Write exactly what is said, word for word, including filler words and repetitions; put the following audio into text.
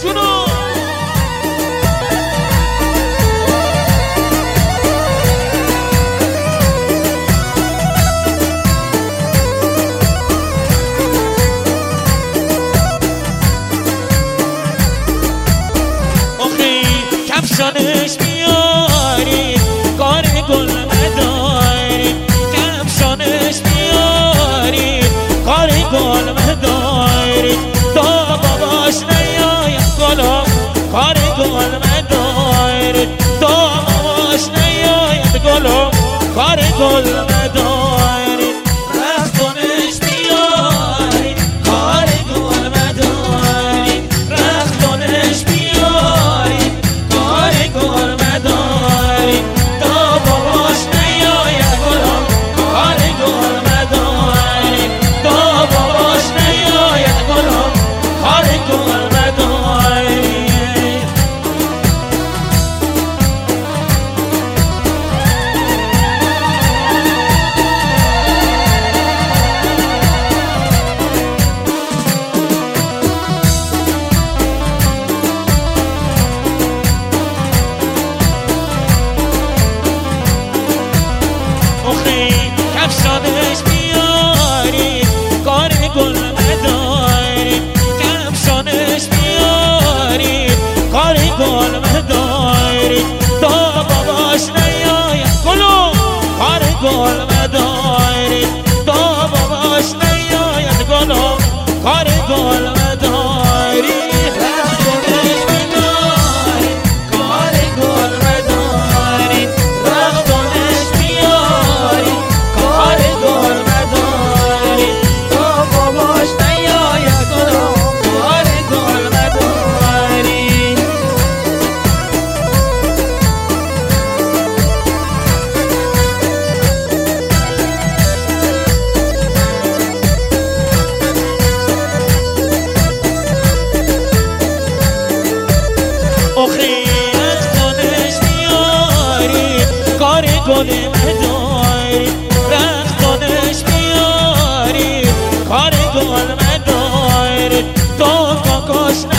جونو آخی کفشانش میاری کار گل مداری کفشانش میاری کار گل مداری تو باباش نیاید گلم کار گل مداری تو باباش نیاید گلم کار گل مداری رفتونش میاری کار گل مداری رفتونش میاری کار گل مداری تو باباش نیاید گلم کار گل مداری تو باباش نیاید گلم کار گل مداری آخی کفشانش میاری کار گل مداری کفشانش میاری کار گل مداری تو باباش نیاید گلو کار گل مداری تو باباش نیاید گلو کار گل مداری رفتونش میاری کار گل مداری رفتونش میاری کار گل مداری تو باباش نیاید گلو کار گل مداری آخی رختونش میاری کار گل مداری رختونش میاری کار گل مداری تو کاکاش